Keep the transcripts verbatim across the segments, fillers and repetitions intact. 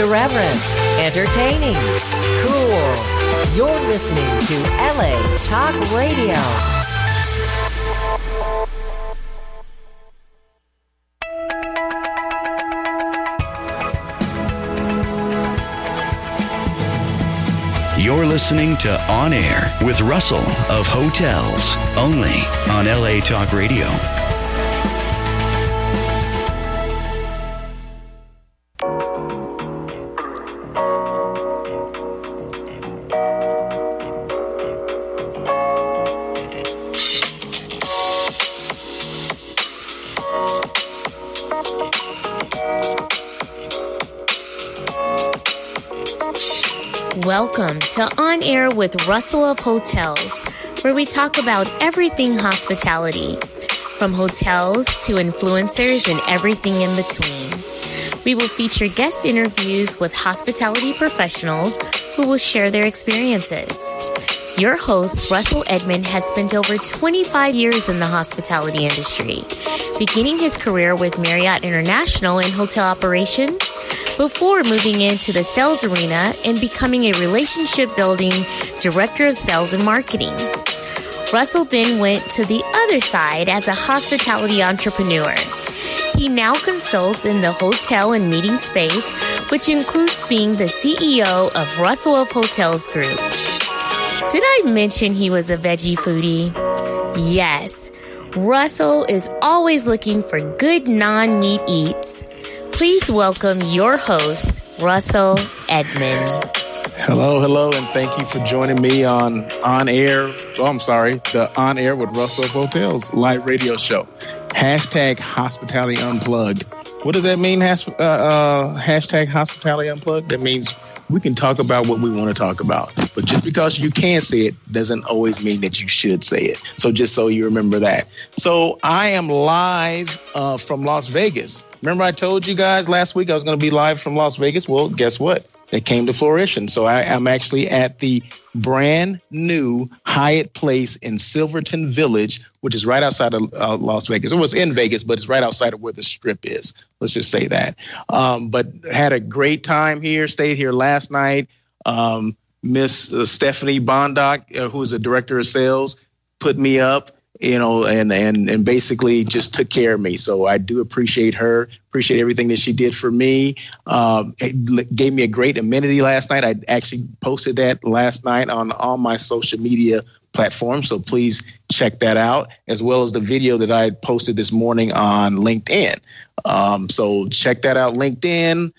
irreverent, entertaining, cool. You're listening to L A Talk Radio. You're listening to On Air with Russell of Hotels, only on L A Talk Radio. Welcome to On Air with Russell of Hotels, where we talk about everything hospitality, from hotels to influencers and everything in between. We will feature guest interviews with hospitality professionals who will share their experiences. Your host, Russell Edmond, has spent over twenty-five years in the hospitality industry, beginning his career with Marriott International in hotel operations, before moving into the sales arena and becoming a relationship-building director of sales and marketing. Russell then went to the other side as a hospitality entrepreneur. He now consults in the hotel and meeting space, which includes being the C E O of Russell of Hotels Group. Did I mention he was a veggie foodie? Yes. Russell is always looking for good non-meat eats. Please welcome your host, Russell Edmond. Hello, hello, and thank you for joining me on On Air. Oh, I'm sorry, the On Air with Russell of Hotels live radio show. Hashtag Hospitality Unplugged. What does that mean? Has, uh, uh, hashtag Hospitality Unplugged. That means we can talk about what we want to talk about. But just because you can say it doesn't always mean that you should say it. So just so you remember that. So I am live uh, from Las Vegas. Remember I told you guys last week I was going to be live from Las Vegas? Well, guess what? It came to fruition. So I, I'm actually at the brand new Hyatt Place in Silverton Village, which is right outside of uh, Las Vegas. It was in Vegas, but it's right outside of where the Strip is. Let's just say that. Um, but had a great time here. Stayed here last night. Um, Miss uh, Stephanie Bondock, uh, who is the director of sales, put me up. You know, and, and and basically just took care of me. So I do appreciate her, appreciate everything that she did for me. Um, it gave me a great amenity last night. I actually posted that last night on all my social media platforms. So please check that out, as well as the video that I posted this morning on LinkedIn. Um, so check that out, LinkedIn,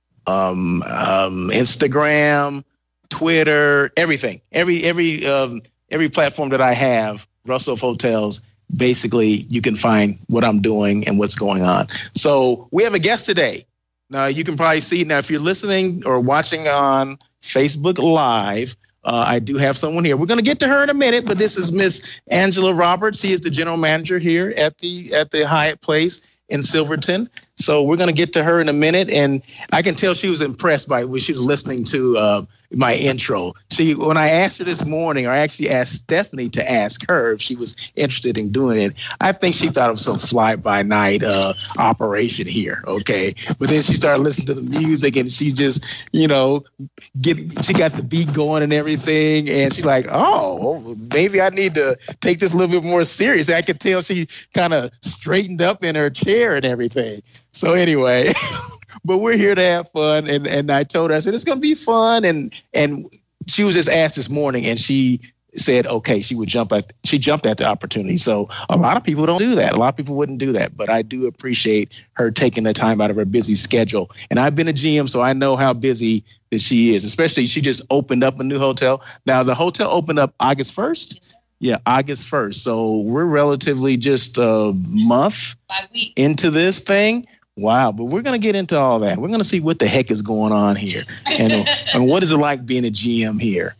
um, um, Instagram, Twitter, everything, every every um, every platform that I have. Russell of Hotels, basically you can find what I'm doing and what's going on. So we have a guest today. Now you can probably see now if you're listening or watching on Facebook Live, uh, I do have someone here. We're going to get to her in a minute, but this is Miss Angela Roberts. She is the general manager here at the at the Hyatt Place in Silverton. So we're going to get to her in a minute. And I can tell she was impressed by when she was listening to uh, my intro. See, when I asked her this morning, or I actually asked Stephanie to ask her if she was interested in doing it, I think she thought it was some fly-by-night uh, operation here, okay? But then she started listening to the music, and she just, you know, get she got the beat going and everything, and she's like, oh, maybe I need to take this a little bit more serious. I could tell she kind of straightened up in her chair and everything. So anyway, but we're here to have fun. And, and I told her, I said, it's going to be fun. And and she was just asked this morning, and she said, okay, she would jump at, she jumped at the opportunity. So a lot of people don't do that. A lot of people wouldn't do that. But I do appreciate her taking the time out of her busy schedule. And I've been a G M, so I know how busy that she is, especially she just opened up a new hotel. Now, the hotel opened up August first. Yes, yeah, August first. So we're relatively just a month into this thing. Wow. But we're going to get into all that. We're going to see what the heck is going on here. And, and what is it like being a G M here?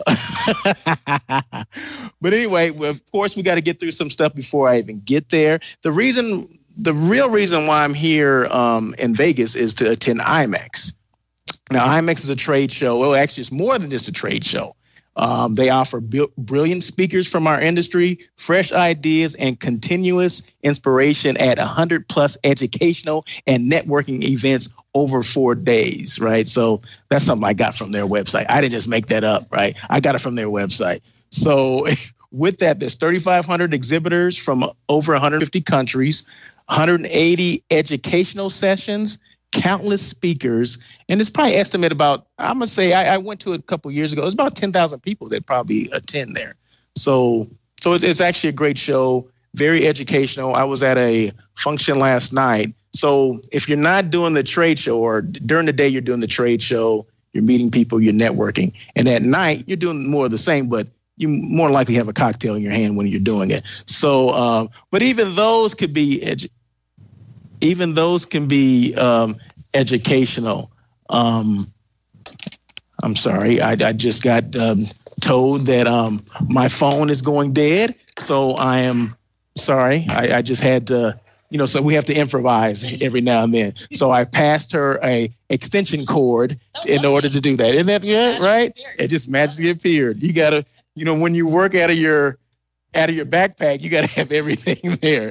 But anyway, of course, we got to get through some stuff before I even get there. The reason, the real reason why I'm here um, in Vegas is to attend IMEX. Now, IMEX is a trade show. Well, actually, it's more than just a trade show. Um, they offer bu- brilliant speakers from our industry, fresh ideas, and continuous inspiration at one hundred plus educational and networking events over four days, right? So that's something I got from their website. I didn't just make that up, right? I got it from their website. So with that, there's thirty-five hundred exhibitors from over one hundred fifty countries, one hundred eighty educational sessions, countless speakers, and it's probably estimated about, I'm going to say, I, I went to it a couple of years ago. It's about ten thousand people that probably attend there. So so it's actually a great show, very educational. I was at a function last night. So if you're not doing the trade show, or during the day you're doing the trade show, you're meeting people, you're networking, and at night you're doing more of the same, but you more likely have a cocktail in your hand when you're doing it. So, um, but even those could be edu- Even those can be um, educational. Um, I'm sorry, I, I just got um, told that um, my phone is going dead. So I am sorry. I, I just had to, you know, so we have to improvise every now and then. So I passed her a extension cord in order to do that. Isn't that yeah, right? It just magically appeared. You gotta, you know, when you work out of your out of your backpack, you gotta have everything there.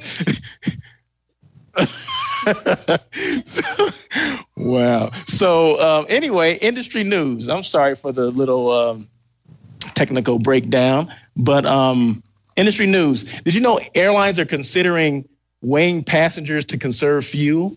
Wow. So um, anyway, industry news. I'm sorry for the little um, technical breakdown, but um, industry news. Did you know airlines are considering weighing passengers to conserve fuel?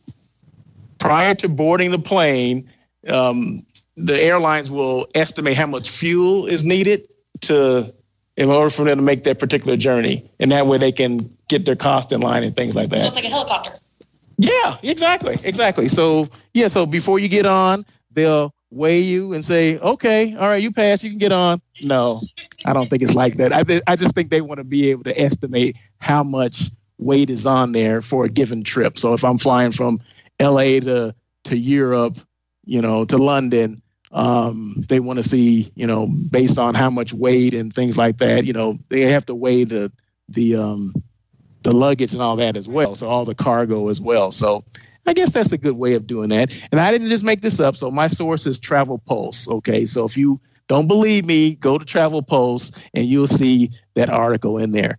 Prior to boarding the plane, um, the airlines will estimate how much fuel is needed to in order for them to make that particular journey. And that way they can get their cost in line and things like that. So it's like a helicopter. Yeah, exactly. Exactly. So, yeah, so before you get on, they'll weigh you and say, okay, all right, you passed, you can get on. No, I don't think it's like that. I, th- I just think they want to be able to estimate how much weight is on there for a given trip. So if I'm flying from L A to, to Europe, you know, to London, um, they want to see, you know, based on how much weight and things like that, you know, they have to weigh the, the, um, the luggage and all that as well. So all the cargo as well. So I guess that's a good way of doing that. And I didn't just make this up. So my source is Travel Pulse. Okay. So if you don't believe me, go to Travel Pulse and you'll see that article in there.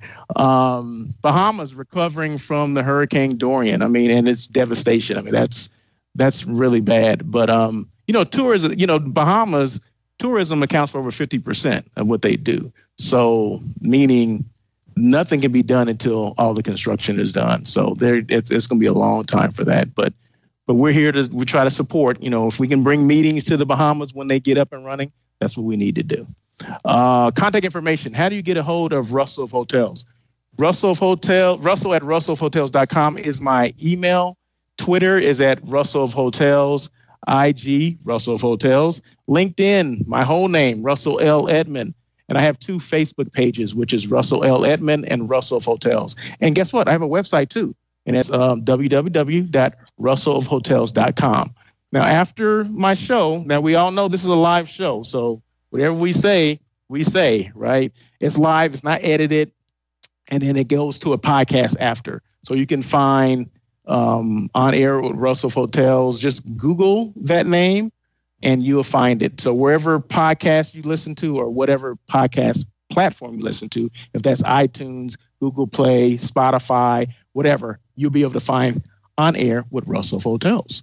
Um, Bahamas recovering from the Hurricane Dorian. I mean, and its devastation. I mean, that's, that's really bad. But, um, you know, tourism, you know, Bahamas tourism accounts for over fifty percent of what they do. So meaning nothing can be done until all the construction is done. So there, it's, it's going to be a long time for that. But, but we're here to, we try to support, you know, if we can bring meetings to the Bahamas when they get up and running, that's what we need to do. Uh, contact information. How do you get a hold of Russell of Hotels? Russell of Hotel, Russell at russell of hotels dot com is my email. Twitter is at Russell of Hotels. I G, Russell of Hotels. LinkedIn, my whole name, Russell L. Edmond. And I have two Facebook pages, which is Russell L. Edmond and Russell of Hotels. And guess what? I have a website too. And it's um, w w w dot russell of hotels dot com. Now, after my show, now we all know this is a live show. So whatever we say, we say, right? It's live. It's not edited. And then it goes to a podcast after. So you can find um, On Air with Russell of Hotels. Just Google that name and you'll find it. So wherever podcast you listen to or whatever podcast platform you listen to, if that's iTunes, Google Play, Spotify, whatever, you'll be able to find On Air with Russell of Hotels.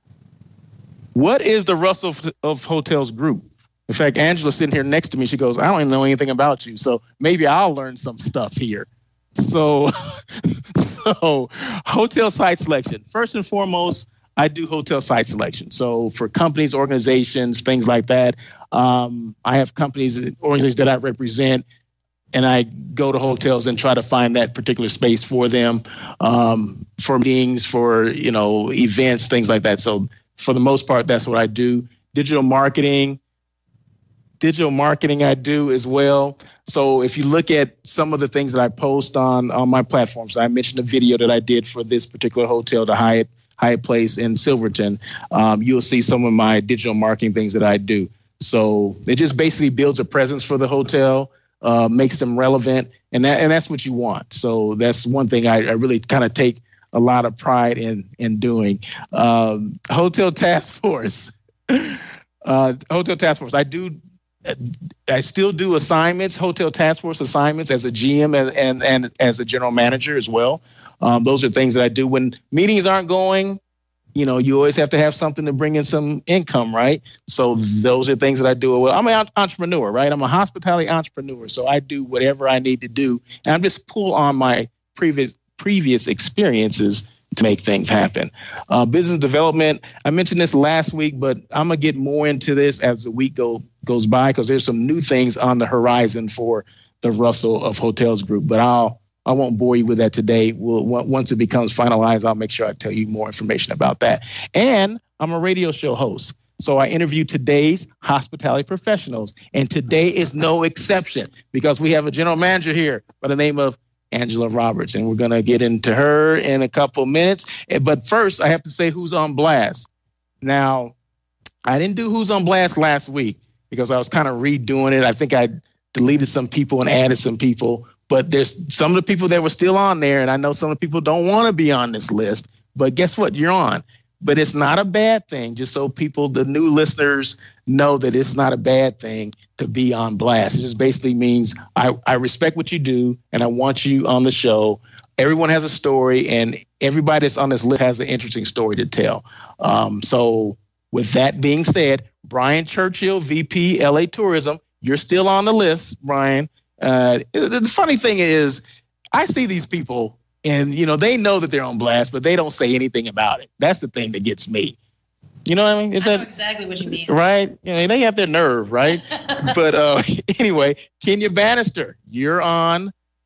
What is the Russell of Hotels group? In fact, Angela's sitting here next to me. She goes, I don't even know anything about you. So maybe I'll learn some stuff here. So, so hotel site selection. First and foremost, I do hotel site selection. So for companies, organizations, things like that, um, I have companies, organizations that I represent, and I go to hotels and try to find that particular space for them, um, for meetings, for, you know, events, things like that. So for the most part, that's what I do. Digital marketing, digital marketing I do as well. So if you look at some of the things that I post on, on my platforms, I mentioned a video that I did for this particular hotel, the Hyatt Hyatt Place in Silverton. Um, you'll see some of my digital marketing things that I do. So it just basically builds a presence for the hotel, uh, makes them relevant, and that and that's what you want. So that's one thing I, I really kind of take a lot of pride in in doing. Um, Hotel Task Force, uh, Hotel Task Force. I do I still do assignments, hotel task force assignments as a G M and, and, and as a general manager as well. Um, those are things that I do when meetings aren't going. You know, you always have to have something to bring in some income, right? So those are things that I do. Well, I'm an entrepreneur, right? I'm a hospitality entrepreneur. So I do whatever I need to do. And I'm just pull on my previous previous experiences to make things happen. Uh, business development, I mentioned this last week, but I'm going to get more into this as the week go, goes by because there's some new things on the horizon for the Russell of Hotels Group. But I'll I won't bore you with that today. We'll, once it becomes finalized, I'll make sure I tell you more information about that. And I'm a radio show host. So I interview today's hospitality professionals. And today is no exception because we have a general manager here by the name of Angela Roberts. And we're going to get into her in a couple minutes. But first, I have to say who's on blast. Now, I didn't do who's on blast last week because I was kind of redoing it. I think I deleted some people and added some people. But there's some of the people that were still on there, and I know some of the people don't want to be on this list. But guess what? You're on. But it's not a bad thing, just so people, the new listeners, know that it's not a bad thing to be on blast. It just basically means I, I respect what you do, and I want you on the show. Everyone has a story, and everybody that's on this list has an interesting story to tell. Um, so with that being said, Brian Churchill, V P, L A Tourism, you're still on the list, Brian. Uh, the funny thing is, I see these people and, you know, they know that they're on blast, but they don't say anything about it. That's the thing that gets me. You know what I mean? Is I know that exactly what you mean. Right? You know, they have their nerve, right? But uh, anyway, Kenya Bannister, you're on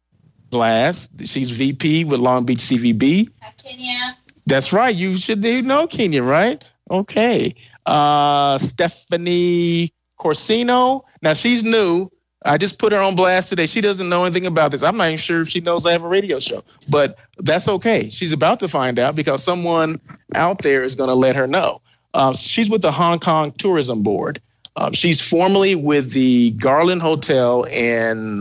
blast. She's V P with Long Beach C V B. Hi, Kenya. That's right. You should know Kenya, right? Okay. Uh, Stephanie Corsino. Now, she's new. I just put her on blast today. She doesn't know anything about this. I'm not even sure if she knows I have a radio show, but that's okay. She's about to find out because someone out there is going to let her know. Uh, she's with the Hong Kong Tourism Board. Uh, she's formerly with the Garland Hotel in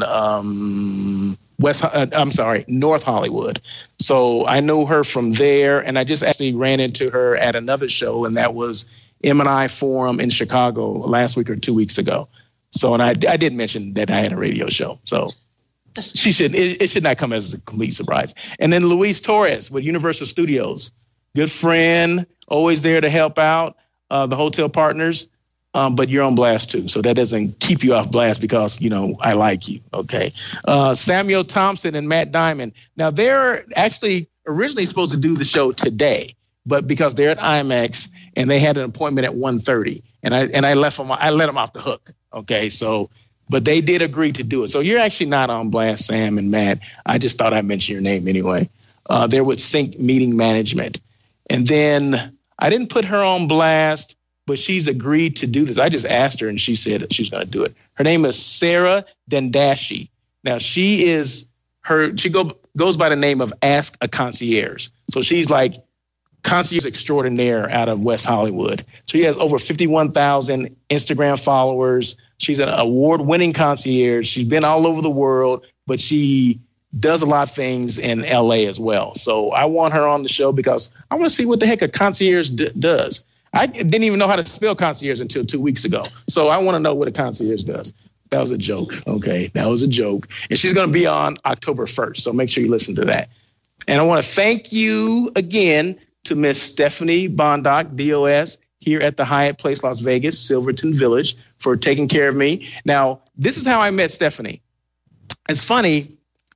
um, West. Uh, I'm sorry, North Hollywood. So I know her from there, and I just actually ran into her at another show, and that was M and I Forum in Chicago last week or two weeks ago. So, and I, I did mention that I had a radio show. So she should, it, it should not come as a complete surprise. And then Luis Torres with Universal Studios, good friend, always there to help out uh, the hotel partners. Um, but you're on blast too. So that doesn't keep you off blast because, you know, I like you. Okay. Uh, Samuel Thompson and Matt Diamond. Now they're actually originally supposed to do the show today, but because they're at IMAX and they had an appointment at one thirty and I, and I left them, I let them off the hook. Okay, so, but they did agree to do it. So you're actually not on blast, Sam and Matt. I just thought I'd mention your name anyway. Uh, they're with Sync Meeting Management. And then I didn't put her on blast, but she's agreed to do this. I just asked her and she said she's going to do it. Her name is Sarah Dendashi. Now she is her, she go, goes by the name of Ask a Concierge. So she's like concierge extraordinaire out of West Hollywood. She has over fifty-one thousand Instagram followers. She's an award-winning concierge. She's been all over the world, but she does a lot of things in L A as well. So I want her on the show because I want to see what the heck a concierge d- does. I didn't even know how to spell concierge until two weeks ago. So I want to know what a concierge does. That was a joke. Okay, that was a joke. And she's going to be on October first. So make sure you listen to that. And I want to thank you again to Miss Stephanie Bondoc, D O S, here at the Hyatt Place Las Vegas, Silverton Village, for taking care of me. Now, this is how I met Stephanie. It's funny.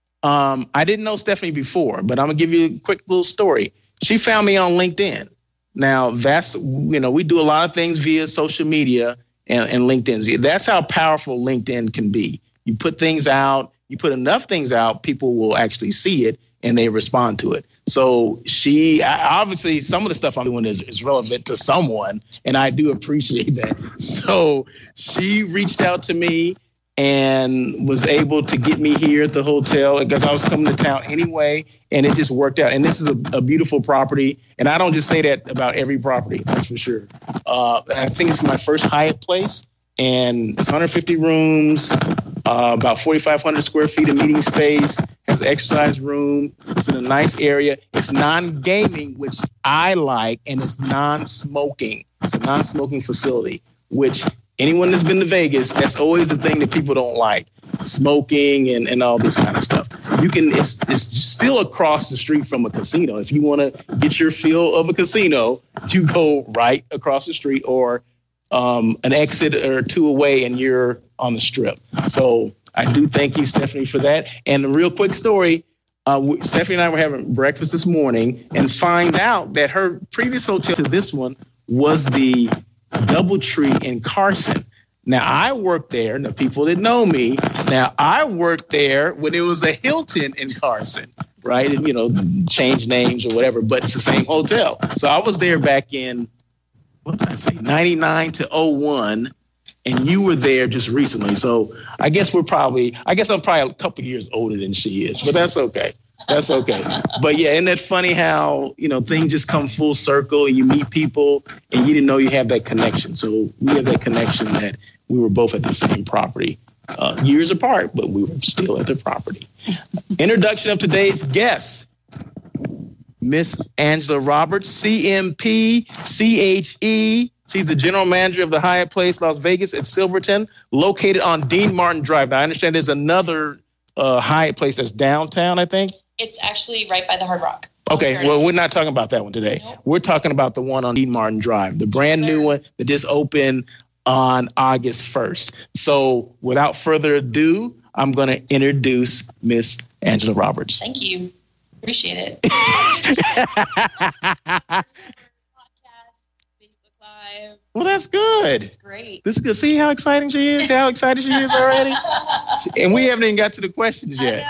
Um, I didn't know Stephanie before, but I'm going to give you a quick little story. She found me on LinkedIn. Now, that's, you know, we do a lot of things via social media and, and LinkedIn. That's how powerful LinkedIn can be. You put things out, you put enough things out, people will actually see it and they respond to it. So she, obviously, some of the stuff I'm doing is, is relevant to someone, and I do appreciate that. So she reached out to me and was able to get me here at the hotel because I was coming to town anyway, and it just worked out. And this is a, a beautiful property, and I don't just say that about every property, that's for sure. Uh, I think it's my first Hyatt Place, and it's one hundred fifty rooms, uh, about forty-five hundred square feet of meeting space, has an exercise room. It's in a nice area. It's non-gaming, which I like, and it's non-smoking. It's a non-smoking facility, which anyone that's been to Vegas, that's always the thing that people don't like. Smoking and, and all this kind of stuff. You can, it's, it's still across the street from a casino. If you want to get your feel of a casino, you go right across the street or um, an exit or two away and you're on the strip. So I do thank you, Stephanie, for that. And a real quick story, uh, we, Stephanie and I were having breakfast this morning and find out that her previous hotel to this one was the DoubleTree in Carson. Now, I worked there. The people that know me, now I worked there when it was a Hilton in Carson, right? And, you know, change names or whatever, but it's the same hotel. So I was there back in, what did I say, ninety-nine to oh one, and you were there just recently. So I guess we're probably, I guess I'm probably a couple years older than she is, but that's okay. That's okay. But yeah, isn't that funny how, you know, things just come full circle and you meet people and you didn't know you have that connection. So we have that connection that we were both at the same property, uh, years apart, but we were still at the property. Introduction of today's guest, Miss Angela Roberts, C M P, C H E. She's the general manager of the Hyatt Place, Las Vegas at Silverton, located on Dean Martin Drive. Now, I understand there's another uh, Hyatt Place that's downtown, I think. It's actually right by the Hard Rock. Okay, well, we're not talking about that one today. Nope. We're talking about the one on Dean Martin Drive, the brand yes, new one that just opened on August first. So without further ado, I'm going to introduce Miss Angela Roberts. Thank you. Appreciate it. Well, that's good. It's great. This is good. See how exciting she is? How excited she is already? And we haven't even got to the questions yet.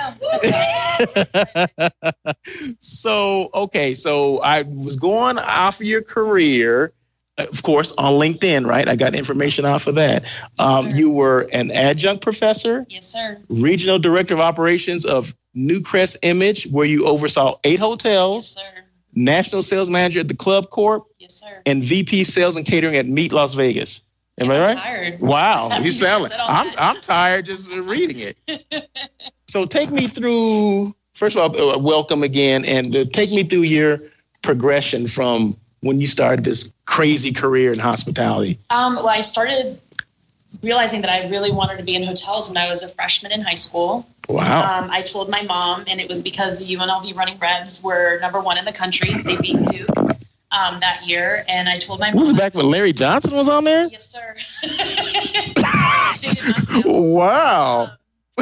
I know. So, okay. So I was going off of your career, of course, on LinkedIn, right? I got information off of that. Yes, um, you were an adjunct professor. Yes, sir. Regional director of operations of Newcrest Image, where you oversaw eight hotels. Yes, sir. National sales manager at the Club Corp. Yes, sir. And V P sales and catering at Meet Las Vegas. Am yeah, I right? I'm tired. Wow, you sound like I'm. I'm tired just reading it. So take me through. First of all, uh, welcome again, and uh, take me through your progression from when you started this crazy career in hospitality. Um, well, I started realizing that I really wanted to be in hotels when I was a freshman in high school. Wow. Um, I told my mom, and it was because the U N L V Running Revs were number one in the country. They beat Duke um, that year. And I told my mom. Was it back when Larry Johnson was on there? Yes, sir. Wow. Um,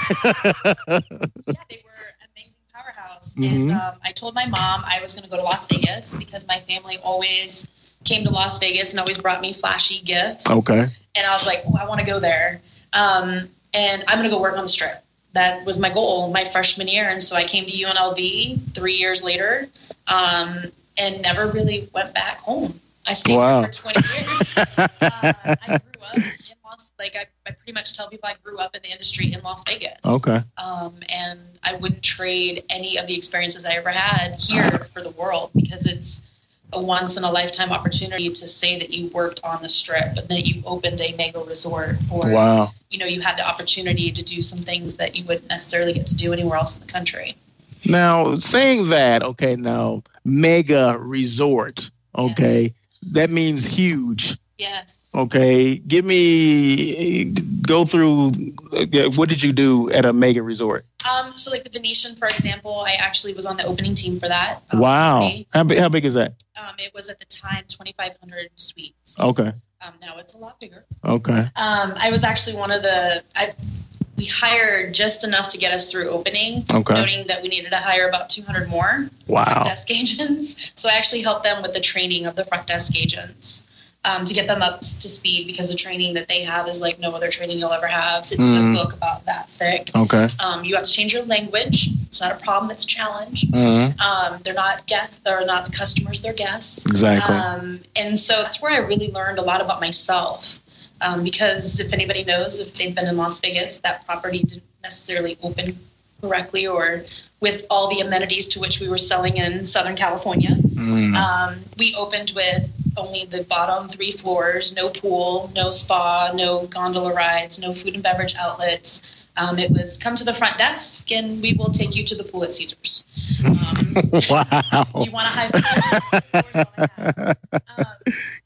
yeah, they were an amazing powerhouse. Mm-hmm. And um, I told my mom I was going to go to Las Vegas because my family always came to Las Vegas and always brought me flashy gifts. Okay. And I was like, oh, I want to go there. Um, and I'm going to go work on the Strip. That was my goal my freshman year. And so I came to U N L V three years later um, and never really went back home. I stayed wow. there for twenty years. uh, I grew up in Las like I, I pretty much tell people I grew up in the industry in Las Vegas. Okay. Um, and I wouldn't trade any of the experiences I ever had here for the world because it's a once in a lifetime opportunity to say that you worked on the Strip and that you opened a mega resort or, wow. you know, you had the opportunity to do some things that you wouldn't necessarily get to do anywhere else in the country. Now, saying that, okay, now, mega resort, okay, yes. That means huge. Yes. Okay, give me, go through, what did you do at a mega resort? Um, so like the Venetian, for example, I actually was on the opening team for that. Um, wow. How big, how big is that? Um, it was at the time twenty-five hundred suites. Okay. Um, now it's a lot bigger. Okay. Um, I was actually one of the, I, we hired just enough to get us through opening, okay. noting that we needed to hire about two hundred more wow. front desk agents. So I actually helped them with the training of the front desk agents. Um, to get them up to speed because the training that they have is like no other training you'll ever have. It's mm. a book about that thick. Okay. Um, you have to change your language. It's not a problem. It's a challenge. Mm. Um, they're not guests. They're not customers. They're guests. Exactly. Um, and so that's where I really learned a lot about myself. Um, because if anybody knows, if they've been in Las Vegas, that property didn't necessarily open correctly or with all the amenities to which we were selling in Southern California. Mm. Um, we opened with only the bottom three floors, no pool, no spa, no gondola rides, no food and beverage outlets. Um, it was come to the front desk and we will take you to the pool at Caesars. Um, wow. You want a high five? um, and so we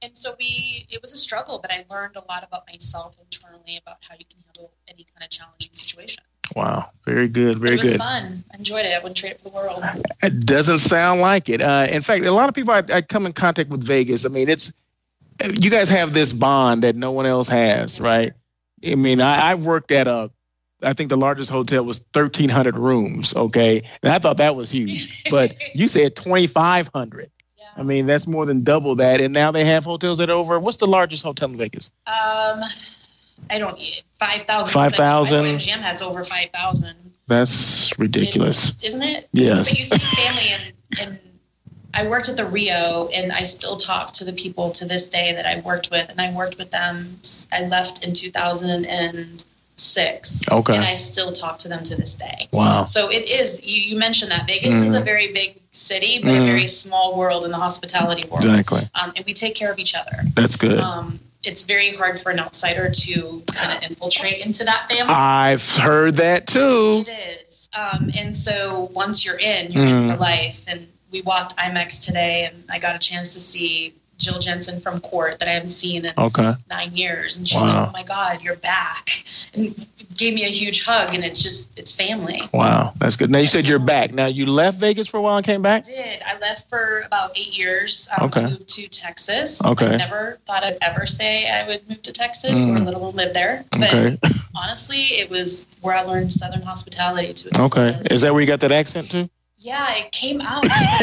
I, it was a struggle, but I learned a lot about myself internally about how you can handle any kind of challenging situation. Wow. Very good. Very good. It was good. fun. I enjoyed it. I wouldn't trade it for the world. It doesn't sound like it. Uh, in fact, a lot of people I, I come in contact with Vegas. I mean, it's, you guys have this bond that no one else has, right? I mean, I, I worked at a, I think the largest hotel was thirteen hundred rooms. Okay. And I thought that was huge, but you said twenty-five hundred. Yeah. I mean, that's more than double that. And now they have hotels that are over. What's the largest hotel in Vegas? Um, I don't, five thousand. five thousand. M G M has over five thousand. That's ridiculous. It's, isn't it? Yes. But you see family and, and I worked at the Rio, and I still talk to the people to this day that I worked with, and I worked with them. I left in two thousand six. Okay. And I still talk to them to this day. Wow. So it is, you, you mentioned that Vegas mm. is a very big city, but mm. a very small world in the hospitality world. Exactly. Um, and we take care of each other. That's good. Um, it's very hard for an outsider to kind of infiltrate into that family. I've heard that too. It is. Um, and so once you're in, you're mm. in for life. And we walked IMAX today, and I got a chance to see Jill Jensen from Court that I haven't seen in okay. nine years. And she's wow. like, oh my God, you're back. And gave me a huge hug, and it's just, it's family. Wow. That's good. Now you said you're back. Now you left Vegas for a while and came back? I did. I left for about eight years. Um, okay. I moved to Texas. Okay. I never thought I'd ever say I would move to Texas mm. or let alone live there. But okay. honestly, it was where I learned Southern hospitality to Okay. This. Is that where you got that accent too? Yeah, it came out.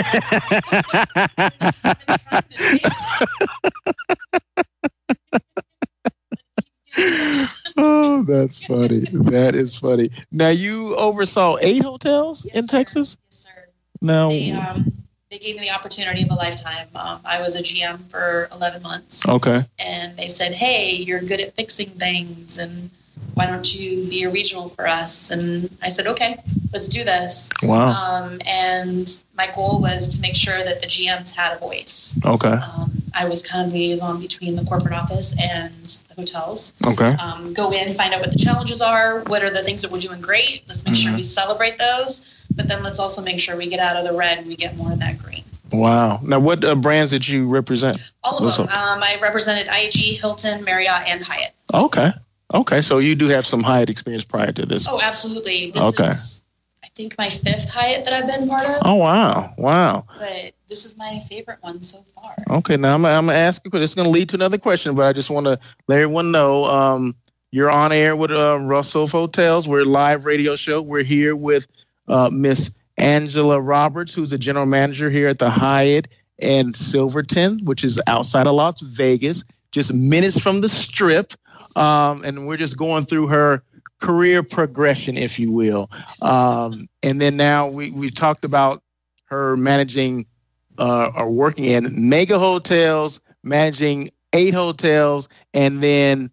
Oh, that's funny. That is funny. Now, you oversaw eight hotels yes, in sir. Texas? Yes, sir. Now, they, um, they gave me the opportunity of a lifetime. Um, I was a G M for eleven months. Okay. And they said, hey, you're good at fixing things, and why don't you be a regional for us? And I said, okay, let's do this. Wow. Um, and my goal was to make sure that the G Ms had a voice. Okay. Um, I was kind of liaison between the corporate office and the hotels. Okay. Um, go in, find out what the challenges are. What are the things that we're doing great? Let's make mm-hmm. sure we celebrate those. But then let's also make sure we get out of the red and we get more of that green. Wow. Now, what uh, brands did you represent? All of What's them. Um, I represented I A G, Hilton, Marriott, and Hyatt. Okay. Okay, so you do have some Hyatt experience prior to this. Oh, absolutely. This okay. is, I think, my fifth Hyatt that I've been part of. Oh, wow. Wow. But this is my favorite one so far. Okay, now I'm, I'm going to ask you, because it's going to lead to another question, but I just want to let everyone know um, you're on air with uh, Russell of Hotels. We're a live radio show. We're here with uh, Miss Angela Roberts, who's the general manager here at the Hyatt in Silverton, which is outside of Las Vegas, just minutes from the Strip. Um, and we're just going through her career progression, if you will. Um, and then now we, we talked about her managing uh, or working in mega hotels, managing eight hotels, and then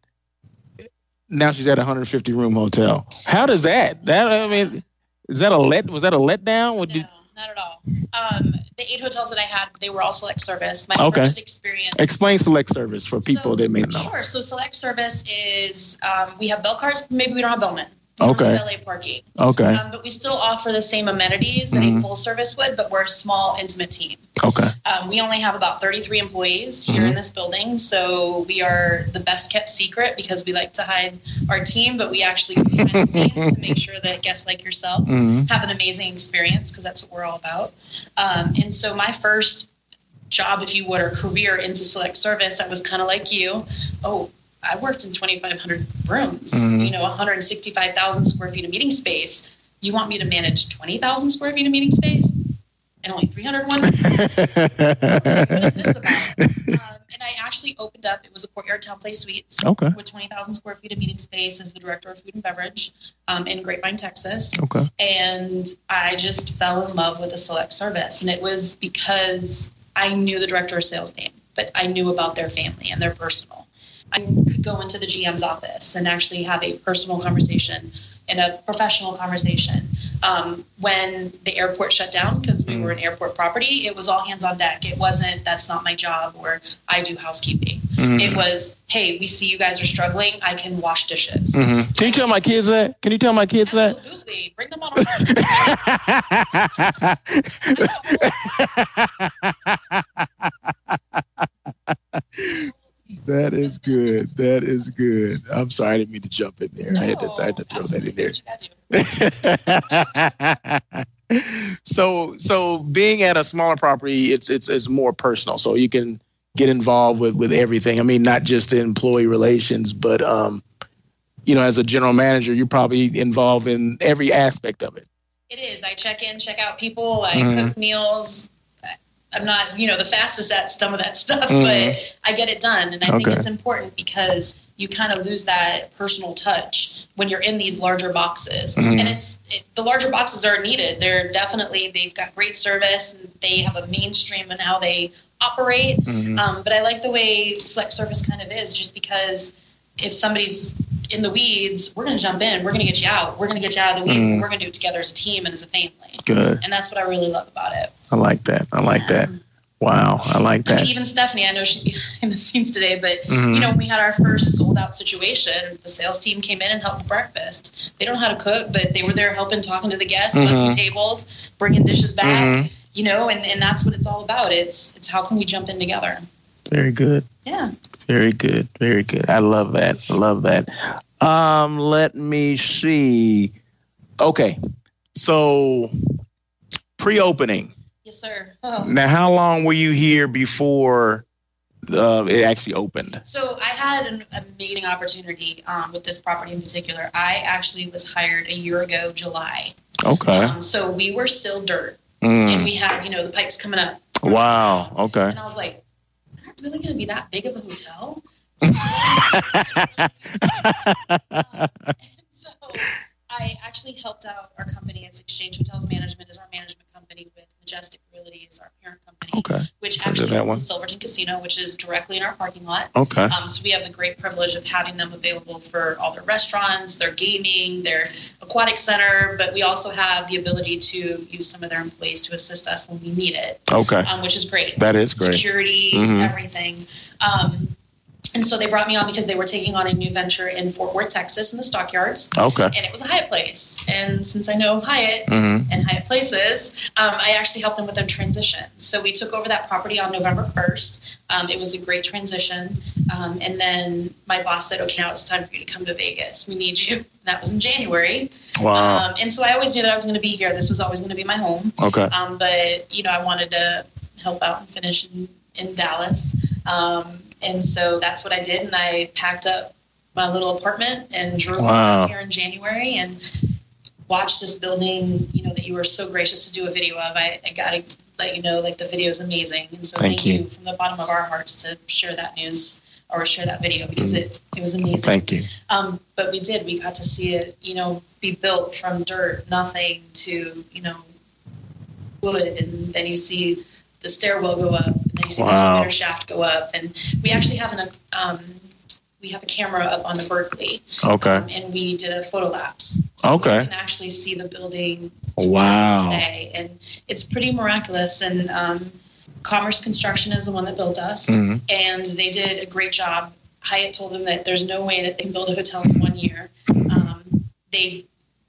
now she's at a one hundred fifty room hotel. How does that? That I mean, is that a let? Was that a letdown? No, did, not at all. Um, the eight hotels that I had, they were all select service. My okay. first experience. Explain select service for people so, that may know. Sure. So select service is um, we have bell cars. Maybe we don't have bellmen. We okay. Don't have L A parking. Okay. Um, but we still offer the same amenities that mm-hmm. a full service would, but we're a small, intimate team. Okay. Um, we only have about thirty-three employees here mm-hmm. in this building, so we are the best kept secret because we like to hide our team, but we actually behind the scenes to make sure that guests like yourself mm-hmm. have an amazing experience, because that's what we're all about. Um, and so my first job, if you would, or career into select service, I was kind of like you. Oh, I worked in twenty-five hundred rooms, mm-hmm. you know, one hundred sixty-five thousand square feet of meeting space. You want me to manage twenty thousand square feet of meeting space and only three hundred one? Okay, what is this about? Um, and I actually opened up, it was a Courtyard Town Place Suites okay. with twenty thousand square feet of meeting space as the director of food and beverage um, in Grapevine, Texas. Okay. And I just fell in love with the select service. And it was because I knew the director of sales name, but I knew about their family and their personal. I could go into the G M's office and actually have a personal conversation and a professional conversation. Um, when the airport shut down, because we mm. were an airport property, it was all hands on deck. It wasn't, that's not my job, or I do housekeeping. Mm. It was, hey, we see you guys are struggling. I can wash dishes. Mm-hmm. Can you tell my kids that? Can you tell my kids Absolutely. that? Absolutely. Bring them on over. That is good. That is good. I'm sorry, I didn't mean to jump in there. No, I had to, I had to throw absolutely. that in there. so, so being at a smaller property, it's it's it's more personal. So you can get involved with with everything. I mean, not just the employee relations, but um, you know, as a general manager, you're probably involved in every aspect of it. It is. I check in, check out people. I Mm-hmm. cook meals. I'm not, you know, the fastest at some of that stuff, Mhm. but I get it done. And I think Okay. it's important because you kind of lose that personal touch when you're in these larger boxes. Mhm. And it's it, the larger boxes are needed. They're definitely, they've got great service and they have a mainstream in how they operate. Mhm. Um, but I like the way Select Service kind of is, just because if somebody's in the weeds, we're going to jump in. We're going to get you out. We're going to get you out of the weeds. Mhm. But we're going to do it together as a team and as a family. Good. And that's what I really love about it. I like that. I like that. Wow. I like I that. mean, even Stephanie, I know she's in the scenes today, but Mhm. you know, when we had our first sold out situation, the sales team came in and helped with breakfast. They don't know how to cook, but they were there helping, talking to the guests, Mhm. bussing tables, bringing dishes back, Mhm. you know, and, and that's what it's all about. It's, it's how can we jump in together? Very good. Yeah. Very good. Very good. I love that. I love that. Um, let me see. Okay. So pre-opening. Yes, sir. Oh. Now, how long were you here before uh, it actually opened? So I had an amazing opportunity um, with this property in particular. I actually was hired a year ago, July. Okay. Um, so we were still dirt, and Mm. we had, you know, the pipes coming up. Wow. Okay. And I was like, that's really going to be that big of a hotel? So I actually helped out our company. It's Exchange Hotels Management is our management company, with Majestic Realty is our parent company, Okay. which Heard of actually that owns one. the Silverton Casino, which is directly in our parking lot. Okay. Um, so we have the great privilege of having them available for all their restaurants, their gaming, their aquatic center, but we also have the ability to use some of their employees to assist us when we need it, Okay. um, which is great. That is great. Security, Mhm. everything. Um, and so they brought me on because they were taking on a new venture in Fort Worth, Texas, in the Stockyards, Okay. and it was a Hyatt place. And since I know Hyatt Mm-hmm. and Hyatt Places, um, I actually helped them with their transition. So we took over that property on November first. Um, it was a great transition. Um, and then my boss said, okay, now it's time for you to come to Vegas. We need you. And that was in January. Wow. Um, and so I always knew that I was going to be here. This was always going to be my home. Okay. Um, but, you know, I wanted to help out and finish in, in Dallas. Um, and so that's what I did. And I packed up my little apartment and drove Wow. out here in January and watched this building, you know, that you were so gracious to do a video of. I, I got to let you know, like, the video is amazing. And so Thank thank, you. you from the bottom of our hearts to share that news or share that video, because it, it was amazing. Thank you. Um, but we did. We got to see it, you know, be built from dirt, nothing, to, you know, wood. And then you see the stairwell go up, and then you see Wow. the elevator shaft go up. And we actually have an, um, we have a camera up on the Berkeley, Okay. um, and we did a photo lapse. So Okay. you can actually see the building to Wow. where it is today. And it's pretty miraculous. And um, Commerce Construction is the one that built us, Mhm. and they did a great job. Hyatt told them that there's no way that they can build a hotel in one year. Um, they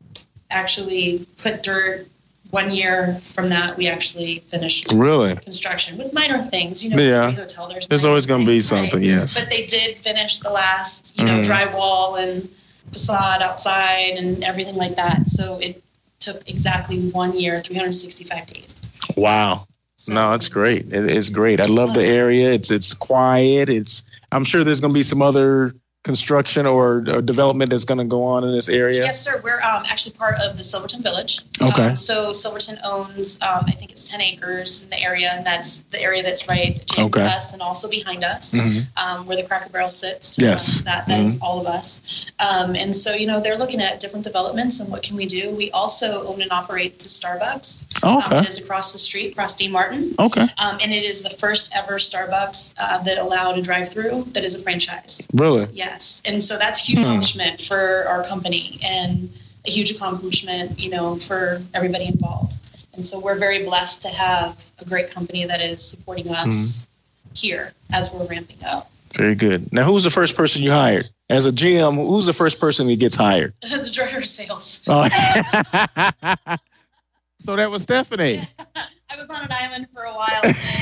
actually put dirt. One year from that, we actually finished Really? construction with minor things. You know, Yeah. every hotel, there's There's minor always going to be things, right? something. Yes. But they did finish the last, you know, Mhm. drywall and facade outside and everything like that. So it took exactly one year, three hundred sixty-five days. Wow. So, No, it's great. It, it's great. I love the area. It's it's quiet. It's. I'm sure there's going to be some other construction or, or development that's going to go on in this area. Yes, sir. We're um, actually part of the Silverton Village. Okay. Um, so Silverton owns, um, I think it's ten acres in the area, and that's the area that's right adjacent Okay. to us and also behind us, Mhm. um, where the Cracker Barrel sits. To Yes. the- That, that is all of us. Um, and so, you know, they're looking at different developments and what can we do. We also own and operate the Starbucks. Um, Okay. it is across the street, across D. Martin. Okay. Um, and it is the first ever Starbucks uh, that allowed a drive-through that is a franchise. Really? Yes. And so that's a huge Hmm. accomplishment for our company and a huge accomplishment, you know, for everybody involved. And so we're very blessed to have a great company that is supporting us here as we're ramping up. Very good. Now, who's the first person you hired? As a G M, who's the first person that gets hired? The director of sales. Oh. So that was Stephanie. I was on an island for a while, and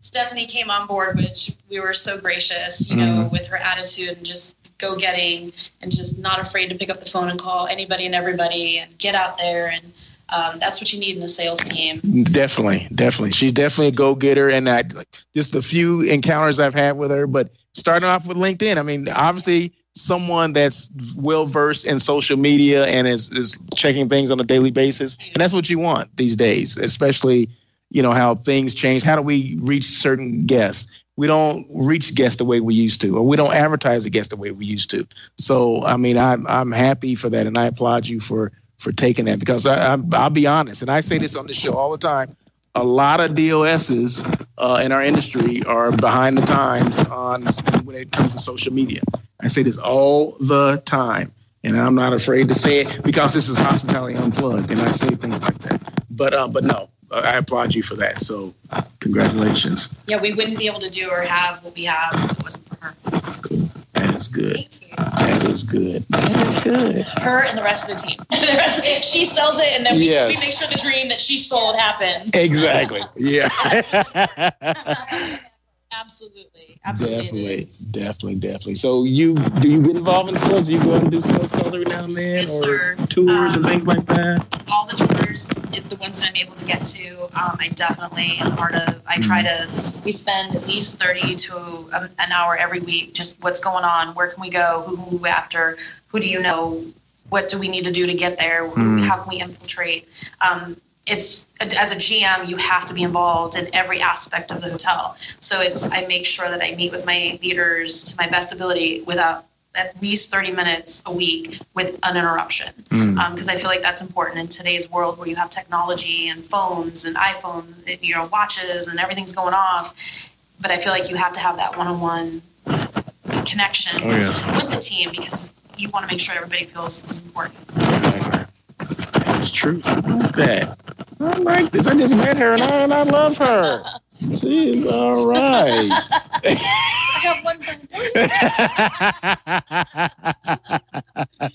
Stephanie came on board, which we were so gracious, you know, Mm-hmm. with her attitude and just go-getting and just not afraid to pick up the phone and call anybody and everybody and get out there. And um, that's what you need in a sales team. Definitely, definitely. She's definitely a go-getter, and I like just the few encounters I've had with her. But starting off with LinkedIn, I mean, obviously someone that's well-versed in social media and is, is checking things on a daily basis. And that's what you want these days, especially, you know, how things change. How do we reach certain guests? We don't reach guests the way we used to, or we don't advertise the guests the way we used to. So, I mean, I'm, I'm happy for that, and I applaud you for, for taking that, because I, I, I'll be honest, and I say this on the show all the time, a lot of D O Ss uh, in our industry are behind the times on when it comes to social media. I say this all the time, and I'm not afraid to say it because this is Hospitality Unplugged, and I say things like that. But uh, but no, I applaud you for that. So congratulations. Yeah, we wouldn't be able to do or have what we have if it wasn't for her. Cool. That is good. Thank you. That is good. That is good. Her and the rest of the team. The rest of it, she sells it, and then we, Yes. we make sure the dream that she sold happens. Exactly. Yeah. Absolutely. Absolutely. Definitely, definitely, definitely. So you do you get involved in sales? Do you go out and do sales calls every now and then, Yes, or sir. tours Um, and things like that? All the tours, if the ones that I'm able to get to, um, I definitely am part of. I try to. We spend at least thirty to um, an hour every week. Just what's going on? Where can we go? Who who we after? Who do you know? What do we need to do to get there? Mm. How can we infiltrate? Um, it's as a G M, you have to be involved in every aspect of the hotel. So it's I make sure that I meet with my leaders to my best ability without at least thirty minutes a week with an interruption. Mm. Because um, I feel like that's important in today's world where you have technology and phones and iPhone, you know, watches and everything's going off. But I feel like you have to have that one-on-one connection Oh, yeah. with the team because you want to make sure everybody feels this is important. That's true. I like that. I like this. I just met her and I, and I love her. She's all right. I have one friend.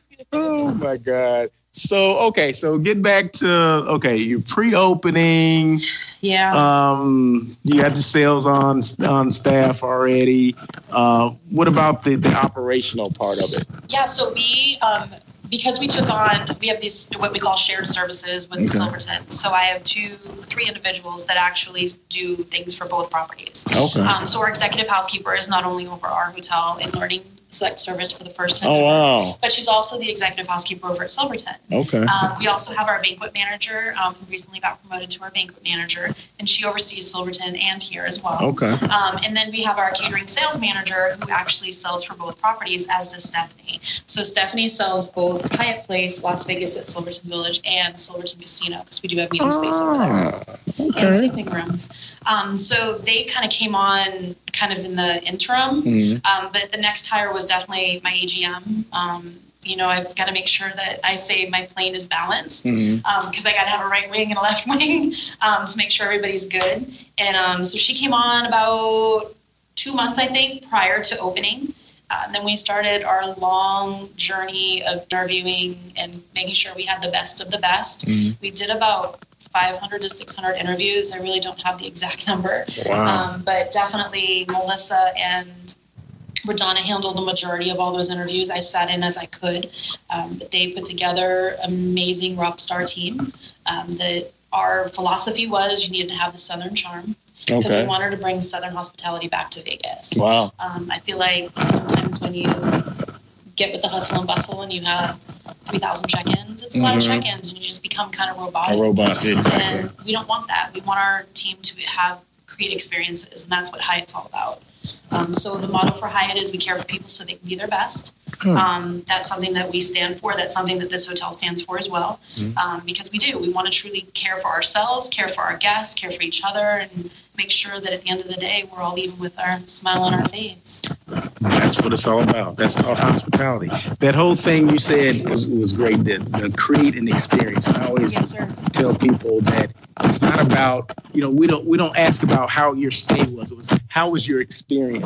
Oh my God. So okay, so get back to okay, you're pre-opening. Yeah. Um, you have the sales on on staff already. Uh, what about the, the operational part of it? Yeah, so we, um, because we took on, we have these, what we call shared services with Okay. Silverton. So I have two, three individuals that actually do things for both properties. Okay. Um, so our executive housekeeper is not only over our hotel and learning select service for the first time, Oh wow. but she's also the executive housekeeper over at Silverton. Okay. Um, we also have our banquet manager, um, who recently got promoted to our banquet manager, and she oversees Silverton and here as well. Okay. Um, and then we have our catering sales manager who actually sells for both properties, as does Stephanie. So Stephanie sells both Hyatt Place, Las Vegas at Silverton Village, and Silverton Casino, because we do have meeting space over there Ah, and okay. sleeping rooms. Um, so they kind of came on kind of in the interim. Mhm. Um, but the next hire was definitely my A G M. Um, you know, I've got to make sure that I say my plane is balanced Mhm. because I got to have a right wing and a left wing um, to make sure everybody's good. And um, so she came on about two months, I think, prior to opening. Uh, and then we started our long journey of interviewing and making sure we had the best of the best. Mhm. We did about five hundred to six hundred interviews. I really don't have the exact number. Wow. Um, but definitely Melissa and Radonna handled the majority of all those interviews. I sat in as I could. Um, but they put together an amazing rock star team. Um, that our philosophy was you needed to have the Southern charm because Okay. we wanted to bring Southern hospitality back to Vegas. Wow. Um, I feel like sometimes when you get with the hustle and bustle and you have three thousand check-ins, it's a lot of Mhm. check-ins and you just become kind of robotic. A robot. Exactly. And we don't want that. We want our team to have create experiences, and that's what Hyatt's all about. Um, so the motto for Hyatt is we care for people so they can be their best. Hmm. Um, that's something that we stand for. That's something that this hotel stands for as well, Hmm. um, because we do. We want to truly care for ourselves, care for our guests, care for each other, and make sure that at the end of the day, we're all leaving with our smile on our face. That's what it's all about. That's called hospitality. That whole thing you said was, was great. The, the create an experience. I always Yes, sir. tell people that it's not about, you know, we don't we don't ask about how your stay was. It was how was your experience.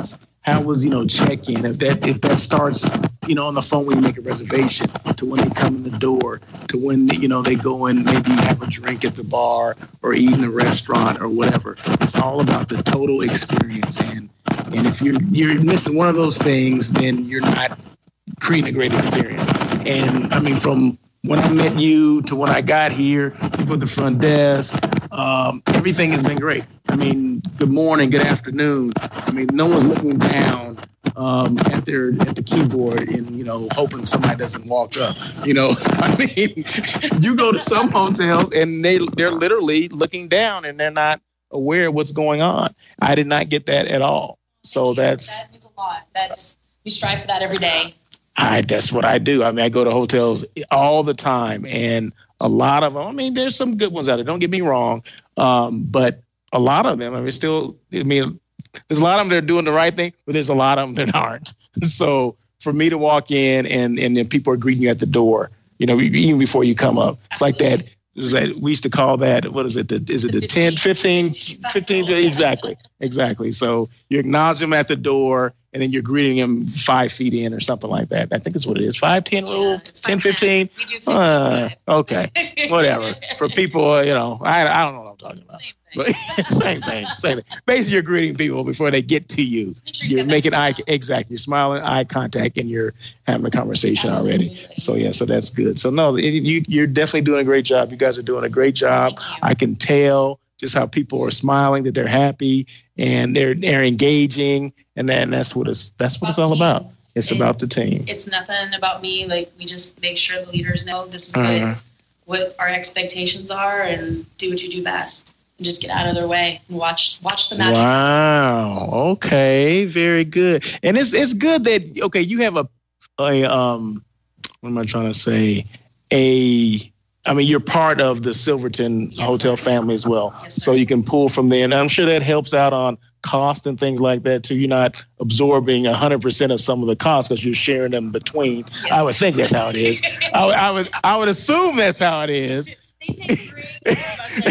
how was, you know, check-in? If that if that starts, you know, on the phone when you make a reservation, to when they come in the door, to when, you know, they go and maybe have a drink at the bar or eat in a restaurant or whatever. It's all about the total experience. And and if you're you're missing one of those things, then you're not creating a great experience. And I mean, from when I met you to when I got here, people at the front desk, um, everything has been great. I mean, good morning, good afternoon. I mean, no one's looking down um, at their at the keyboard and, you know, hoping somebody doesn't walk up. You know, I mean, you go to some hotels and they they're literally looking down and they're not aware of what's going on. I did not get that at all. So that's that means a lot. That's we strive for that every day. I that's what I do. I mean, I go to hotels all the time, and a lot of them. I mean, there's some good ones out there. Don't get me wrong, um, but a lot of them. I mean, still. I mean, there's a lot of them that are doing the right thing, but there's a lot of them that aren't. So for me to walk in and and then people are greeting you at the door, you know, even before you come up, it's like that. Is that we used to call that, what is it? The, is it the ten, fifteen, fifteen? Exactly. Exactly. So you acknowledge them at the door and then you're greeting them five feet in or something like that. I think it's what it is. five, ten rule, yeah, ten, fifteen. We do fifteen. Uh, okay. Whatever. For people, you know, I, I don't know what I'm talking about. Same But same thing, same thing. Basically, you're greeting people before they get to you. Sure you you're making eye, exactly. You're smiling, eye contact, and you're having a conversation Absolutely. already. So yeah, so that's good. So no, it, you, you're definitely doing a great job. You guys are doing a great job. I can tell just how people are smiling, that they're happy, and they're they're engaging, and then that's what it's that's what it's all about. It's and about the team. It's nothing about me. Like, we just make sure the leaders know this is Mhm. what what our expectations are, and do what you do best. Just get out of their way and watch watch the magic. Wow. Okay. Very good. And it's it's good that okay, you have a a um what am I trying to say? A I mean, you're part of the Silverton Yes, hotel sir. family as well. Yes, sir. So you can pull from there. And I'm sure that helps out on cost and things like that too. You're not absorbing one hundred percent of some of the costs because you're sharing them between. Yes. I would think that's how it is. I, would- I would I would assume that's how it is. They take a break. and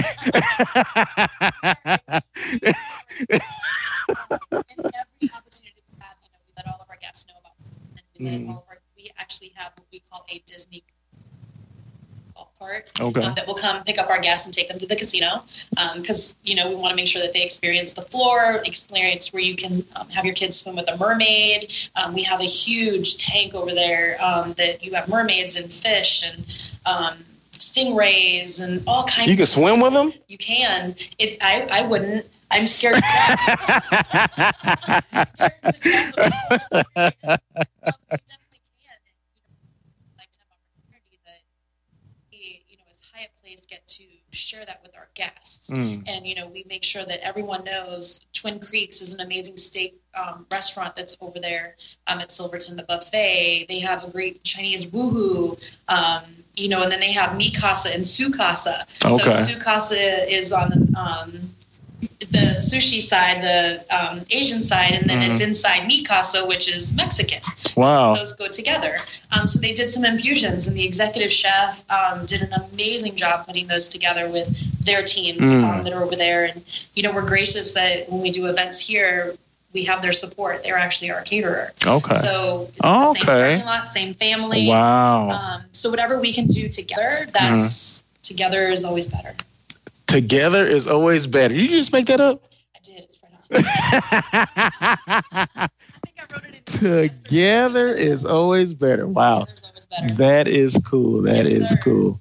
every opportunity we have, you know, we let all of our guests know about it. And we, let Mm. all of our, we actually have what we call a Disney golf cart Okay. um, that will come pick up our guests and take them to the casino, because um, you know, we want to make sure that they experience the floor, experience where you can um, have your kids swim with a mermaid. Um, we have a huge tank over there um, that you have mermaids and fish and um, stingrays and all kinds. You can of swim with them? You can. It. I. I wouldn't. I'm scared to death. I'm scared to death. Um, we definitely can. And, you know, lifetime opportunity that we, you know, as Hyatt Place, get to share that with our guests. Mm. And, you know, we make sure that everyone knows Twin Creeks is an amazing steak um, restaurant that's over there um, at Silverton, the buffet. They have a great Chinese woohoo, um, you know, and then they have Mi Casa and Su Casa. Okay. So Su Casa is on the, um, the sushi side, the um, Asian side, and then Mhm. it's inside Mi Casa, which is Mexican. Wow. Those go together. Um, so they did some infusions, and the executive chef um, did an amazing job putting those together with their teams Mm. um, that are over there. And, you know, we're gracious that when we do events here, we have their support. They're actually our caterer. Okay. So it's Oh, the same okay. parking lot, same family. Wow. Um, so whatever we can do together, that's together is always better. Together is always better. You just make that up? I did. It's right outside. I think I wrote it in. Together is always better. Wow. Together's always better. That is cool. That Yes, is sir. cool.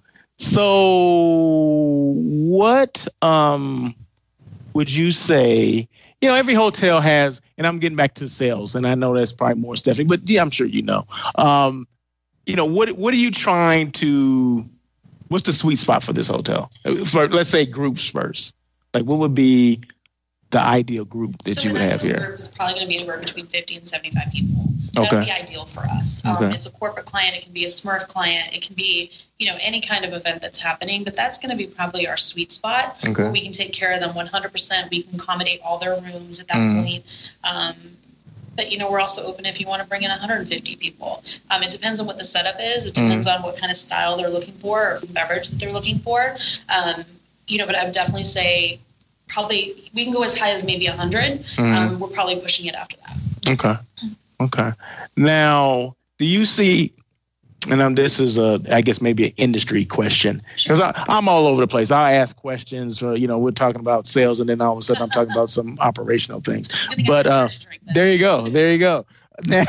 So what um would you say, you know, every hotel has, and I'm getting back to sales, and I know that's probably more Stephanie, but yeah, I'm sure you know. Um, you know, what what are you trying to, what's the sweet spot for this hotel? For, let's say groups first. Like, what would be the ideal group that So you would an have ideal here? group is probably going to be anywhere between fifty and seventy-five people. That Okay. would be ideal for us. Um, Okay. It's a corporate client. It can be a Smurf client. It can be, you know, any kind of event that's happening. But that's going to be probably our sweet spot. Okay. Where we can take care of them one hundred percent. We can accommodate all their rooms at that Mm. point. Um, but, you know, we're also open if you want to bring in one hundred fifty people. Um, it depends on what the setup is. It depends Mm. on what kind of style they're looking for or beverage that they're looking for. Um, you know, but I would definitely say probably we can go as high as maybe one hundred. Mhm. Um, we're probably pushing it after that. Okay. Okay. Now, do you see, and um, this is a, I guess maybe an industry question, because I'm all over the place. I ask questions, uh, you know, we're talking about sales, and then all of a sudden I'm talking about some operational things. But uh, there you go. There you go. Now,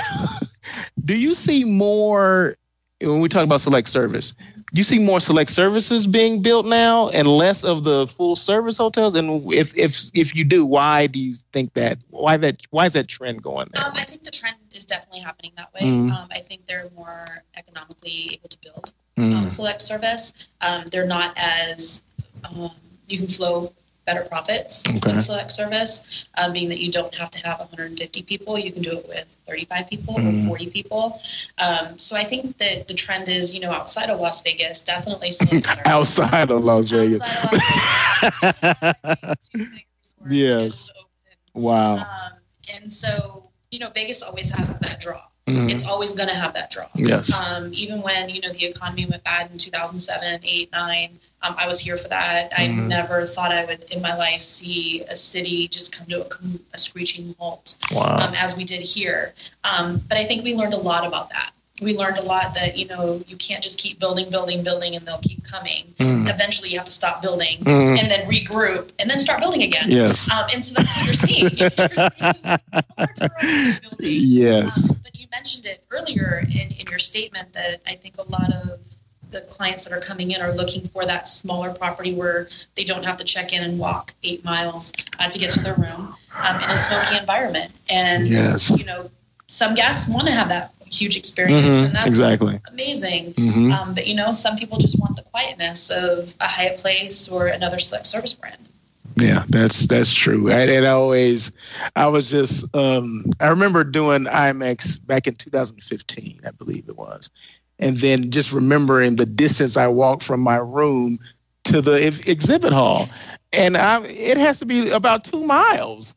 do you see more, when we talk about select service, do you see more select services being built now and less of the full service hotels? And if if if you do, why do you think that? Why that? Why is that trend going there? Um, I think the trend is definitely happening that way. Mm. Um, I think they're more economically able to build Mm. um, select service. Um, they're not as um, you can flow better profits Okay. with select service, um, being that you don't have to have one hundred fifty people. You can do it with thirty-five people Mm. or forty people. Um, so I think that the trend is, you know, outside of Las Vegas, definitely select service. Outside of Las Vegas. Outside of Las Vegas. Two big resorts Yes. just opened. Wow. Um, and so, you know, Vegas always has that draw. Mhm. It's always going to have that draw. Yes. Um, even when, you know, the economy went bad in two thousand seven, eight, nine, um, I was here for that. I Mhm. never thought I would in my life see a city just come to a, a screeching halt Wow. um, as we did here. Um, but I think we learned a lot about that. We learned a lot that, you know, you can't just keep building, building, building, and they'll keep coming. Mm. Eventually, you have to stop building Mhm. and then regroup and then start building again. Yes. Um, and so that's what you're seeing. You're seeing larger building. Yes. Um, but you mentioned it earlier in, in your statement that I think a lot of the clients that are coming in are looking for that smaller property where they don't have to check in and walk eight miles uh, to get to their room um, in a smoky environment. And, Yes. you know, some guests want to have that huge experience, Mhm. and that's Exactly. amazing. Mhm. Um, but, you know, some people just want the quietness of a Hyatt Place or another select service brand. Yeah, that's that's true. I, and I always, I was just, um, I remember doing I M X back in two thousand fifteen, I believe it was, and then just remembering the distance I walked from my room to the ex- exhibit hall, and I, it has to be about two miles.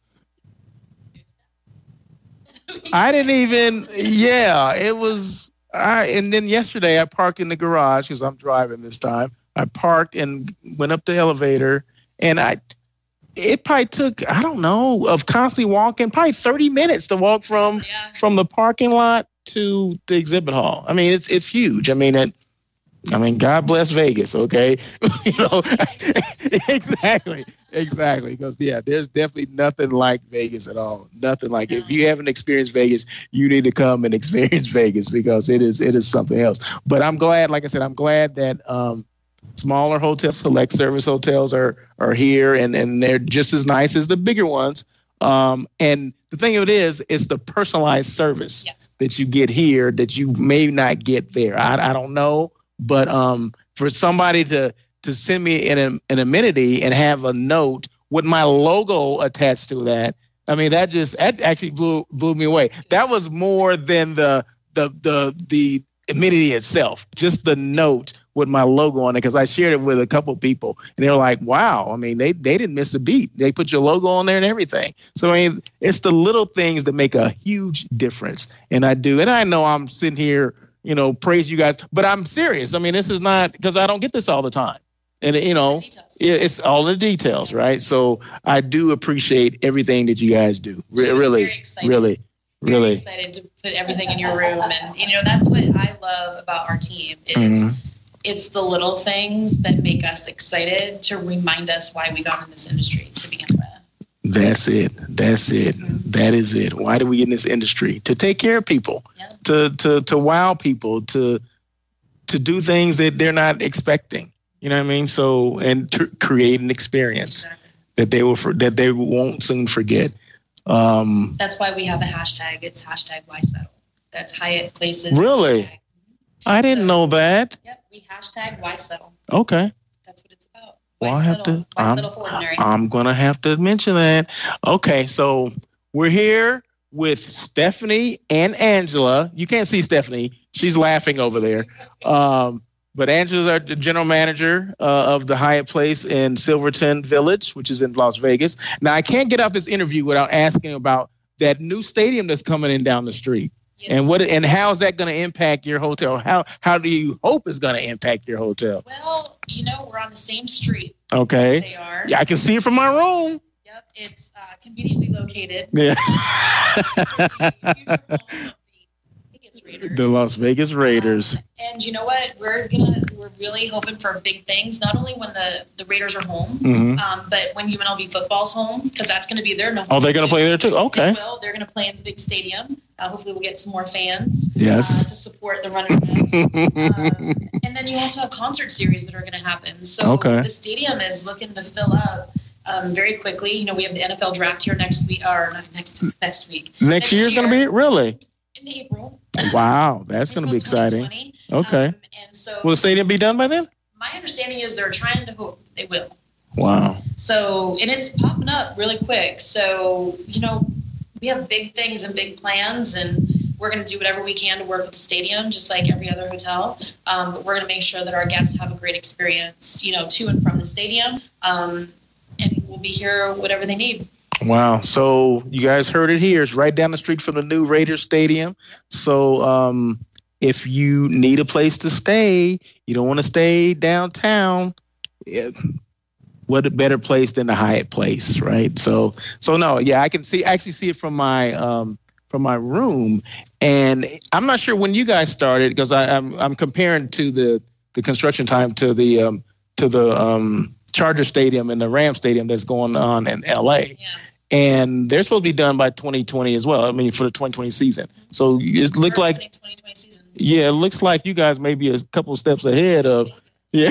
I didn't even, yeah, it was. I and then yesterday I parked in the garage because I'm driving this time. I parked and went up the elevator, and I. It probably took, I don't know, of constantly walking, probably thirty minutes to walk from Yeah. from the parking lot to the exhibit hall. I mean, it's it's huge. I mean, it, I mean, God bless Vegas, okay? you know, exactly, exactly. Because yeah, there's definitely nothing like Vegas at all. Nothing like it. If you haven't experienced Vegas, you need to come and experience Vegas because it is it is something else. But I'm glad, like I said, I'm glad that. Um, Smaller hotels, select service hotels are are here, and, and they're just as nice as the bigger ones. Um, and the thing of it is, it's the personalized service Yes. that you get here that you may not get there. I, I don't know, but um, for somebody to to send me an an amenity and have a note with my logo attached to that, I mean, that just that actually blew blew me away. That was more than the the the the amenity itself, just the note with my logo on it, because I shared it with a couple people and they were like, wow, I mean, they, they didn't miss a beat. They put your logo on there and everything. So, I mean, it's the little things that make a huge difference. And I do. And I know I'm sitting here, you know, praise you guys, but I'm serious. I mean, this is not because I don't get this all the time. And, you know, Details. it, it's all in the details, right? So I do appreciate everything that you guys do. Re- She was really, very excited. really, Very really. excited to put everything in your room. And, you know, that's what I love about our team is Mhm. it's the little things that make us excited to remind us why we got in this industry to begin with. That's it. That's it. Mm-hmm. That is it. Why do we get in this industry? To take care of people, Yeah. to to to wow people, to to do things that they're not expecting. You know what I mean? So and to create an experience Exactly. that they will for, that they won't soon forget. Um, That's why we have a hashtag. It's hashtag why settle. That's Hyatt Places. Really? Hashtag. I didn't know that. Yep. We hashtag why settle. Okay. That's what it's about. Well, Why I have settle? to- Why I'm- settle for ordinary? I'm going to have to mention that. Okay, so we're here with Stephanie and Angela. You can't see Stephanie. She's laughing over there. Um, but Angela's our general manager uh, of the Hyatt Place in Silverton Village, which is in Las Vegas. Now, I can't get out this interview without asking about that new stadium that's coming in down the street. Yes. And what and how is that going to impact your hotel? How how do you hope it's going to impact your hotel? Well, you know, we're on the same street. Okay. They are. Yeah, I can see it from my room. Yep. Yep, it's uh, conveniently located. Yeah. Raiders. The Las Vegas Raiders. Um, and you know what? We're gonna we're really hoping for big things. Not only when the, the Raiders are home, mm-hmm. um, but when U N L V football's home, because that's going to be their number. Oh, they're going to play there too. Okay. They will. They're going to play in the big stadium. Uh, hopefully, we'll get some more fans. Yes. Uh, to support the Running Backs. um, and then you also have concert series that are going to happen. So okay. the stadium is looking to fill up. Um, very quickly. You know, we have the N F L draft here next week, or not next next week. Next, next year's going to be really in April. Wow, that's going to be exciting. Okay. Um, and so, will the stadium be done by then? My understanding is they're trying to hope they will. Wow. So, and it's popping up really quick. So, you know, we have big things and big plans, and we're going to do whatever we can to work with the stadium, just like every other hotel. Um, but we're going to make sure that our guests have a great experience, you know, to and from the stadium. Um, and we'll be here whatever they need. Wow. So you guys heard it here. It's right down the street from the new Raiders Stadium. So um, if you need a place to stay, you don't want to stay downtown, it, what a better place than the Hyatt Place, right? So so no, yeah, I can see actually see it from my um, from my room. And I'm not sure when you guys started, because I'm I'm comparing to the, the construction time to the um, to the um, Charger Stadium and the Ram Stadium that's going on in L A. Yeah. And they're supposed to be done by twenty twenty as well. I mean, for the twenty twenty season. So it looks like, twenty twenty season. Yeah, it looks like you guys may be a couple steps ahead of, yeah.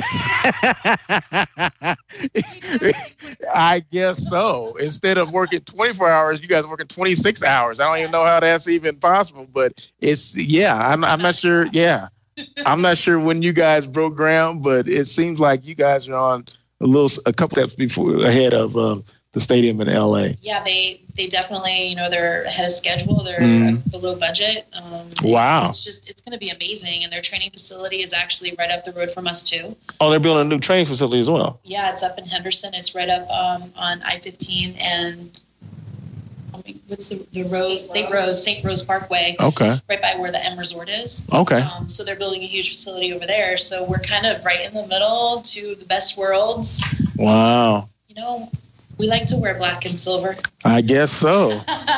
I guess so. Instead of working twenty-four hours, you guys are working twenty-six hours. I don't even know how that's even possible, but it's, yeah, I'm, I'm not sure. Yeah. I'm not sure when you guys broke ground, but it seems like you guys are on a little, a couple steps before ahead of um, the stadium in L A. Yeah, they they definitely, you know, they're ahead of schedule. They're mm. below budget. Um, wow. It's just, it's going to be amazing. And their training facility is actually right up the road from us too. Oh, they're building a new training facility as well. Yeah, it's up in Henderson. It's right up um, on I fifteen and what's the, the Rose, Saint Rose, Saint Rose Parkway. Okay. Right by where the M Resort is. Okay. Um, so they're building a huge facility over there. So we're kind of right in the middle to the best worlds. Wow. You know, we like to wear black and silver. I guess so.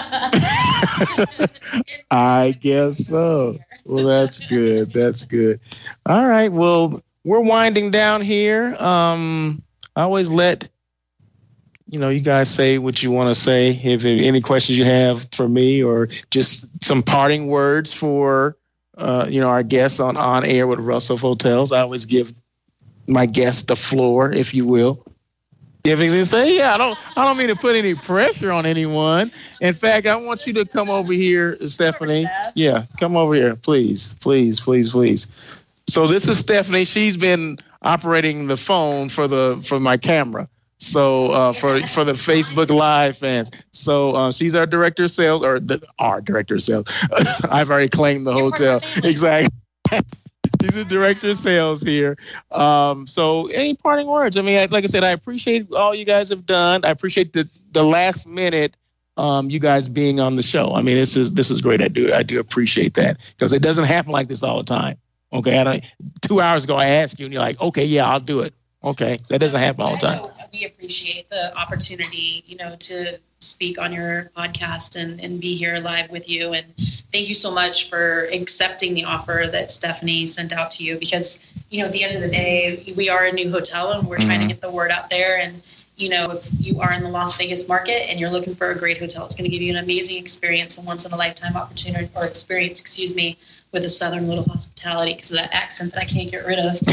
I guess so. Well, that's good. That's good. All right. Well, we're winding down here. Um, I always let, you know, you guys say what you want to say. If there are any questions you have for me or just some parting words for, uh, you know, our guests on On Air with Russell Hotels, I always give my guests the floor, if you will. You have anything to say? Yeah, I don't I don't mean to put any pressure on anyone. In fact, I want you to come over here, Stephanie. Yeah, come over here, please, please, please, please. So this is Stephanie. She's been operating the phone for the for my camera. So uh, for for the Facebook Live fans. So uh, she's our director of sales, or the, our director of sales. I've already claimed the hotel. Exactly. She's the director of sales here. Um, so any parting words? I mean, I, like I said, I appreciate all you guys have done. I appreciate the the last minute um, you guys being on the show. I mean, this is this is great. I do I do appreciate that because it doesn't happen like this all the time. Okay, I don't, two hours ago I asked you and you're like, okay, yeah, I'll do it. Okay, so that doesn't happen all the time. We appreciate the opportunity, you know, to speak on your podcast and, and be here live with you. And thank you so much for accepting the offer that Stephanie sent out to you because, you know, at the end of the day, we are a new hotel and we're mm-hmm. trying to get the word out there. And, you know, if you are in the Las Vegas market and you're looking for a great hotel, it's going to give you an amazing experience, a once in a lifetime opportunity or experience, excuse me, with a Southern little hospitality because of that accent that I can't get rid of.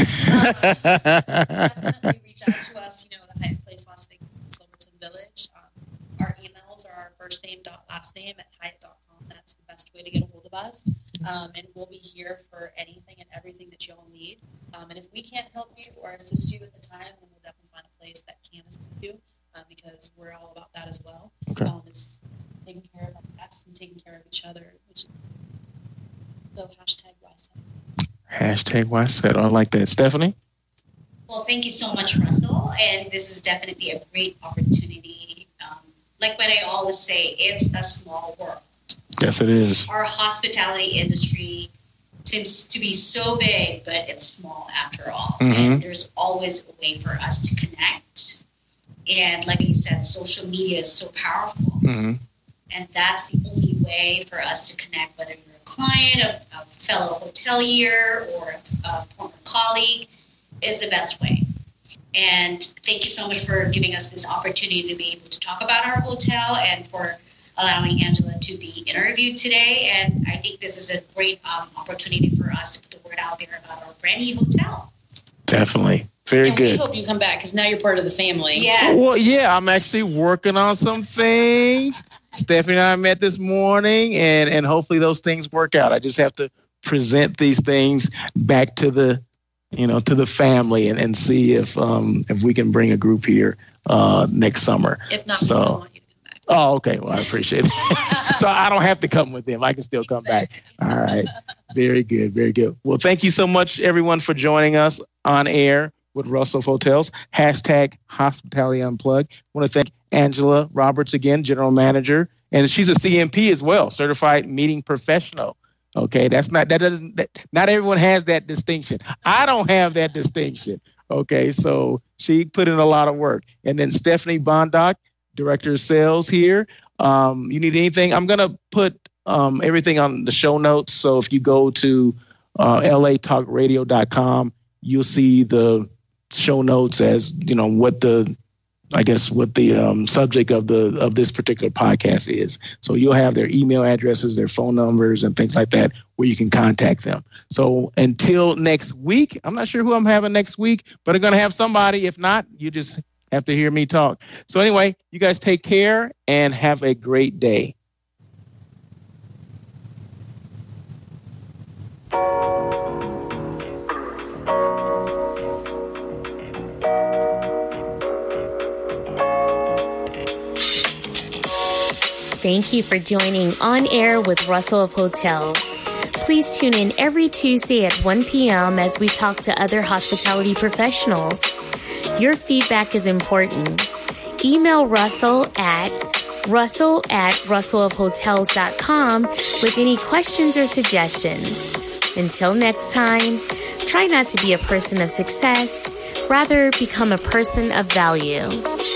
Um, definitely reach out to us, you know, the Hyatt Place Las Vegas, Silverton Village. Um, our emails are our first name dot last name at hyatt dot com. That's the best way to get a hold of us. Um, and we'll be here for anything and everything that you all need. Um, and if we can't help you or assist you at the time, then we'll definitely find a place that can assist you uh, because we're all about that as well. Okay. Um, it's taking care of our guests and taking care of each other, which So hashtag why said. Hashtag why said. I like that. Stephanie? Well, thank you so much, Russell. And this is definitely a great opportunity. Um, like what I always say, it's a small world. Yes, it is. Our hospitality industry seems to be so big, but it's small after all. Mm-hmm. And there's always a way for us to connect And like you said, social media is so powerful. Mm-hmm. And that's the only way for us to connect, whether you're a client, a, a fellow hotelier, or a, a former colleague, is the best way. And thank you so much for giving us this opportunity to be able to talk about our hotel and for allowing Angela to be interviewed today. And I think this is a great um, opportunity for us to put the word out there about our brand new hotel. Definitely. Very and good. we hope you come back because now you're part of the family. Yeah. Well, yeah, I'm actually working on some things. Stephanie and I met this morning, and, and hopefully those things work out. I just have to present these things back to the, you know, to the family and, and see if um if we can bring a group here uh next summer. If not, so, we still want you to come back. Oh, okay. Well, I appreciate it. So I don't have to come with them. I can still come back. All right. Very good. Very good. Well, thank you so much, everyone, for joining us on air with Russell of Hotels. Hashtag Hospitality Unplugged. I want to thank Angela Roberts again, General Manager. And she's a C M P as well, Certified Meeting Professional. Okay, that's not, that doesn't, that, not everyone has that distinction. I don't have that distinction. Okay, so she put in a lot of work. And then Stephanie Bondoc, Director of Sales here. Um, you need anything? I'm going to put um, everything on the show notes. So if you go to uh, L A talk radio dot com, you'll see the show notes as, you know, what the, I guess, what the um, subject of the of this particular podcast is. So you'll have their email addresses, their phone numbers, and things like that where you can contact them. So until next week, I'm not sure who I'm having next week, but I'm going to have somebody. If not, you just have to hear me talk. So anyway, you guys take care and have a great day. Thank you for joining On Air with Russell of Hotels. Please tune in every Tuesday at one p.m. as we talk to other hospitality professionals. Your feedback is important. Email Russell at russell at russell of hotels dot com with any questions or suggestions. Until next time, try not to be a person of success, rather become a person of value.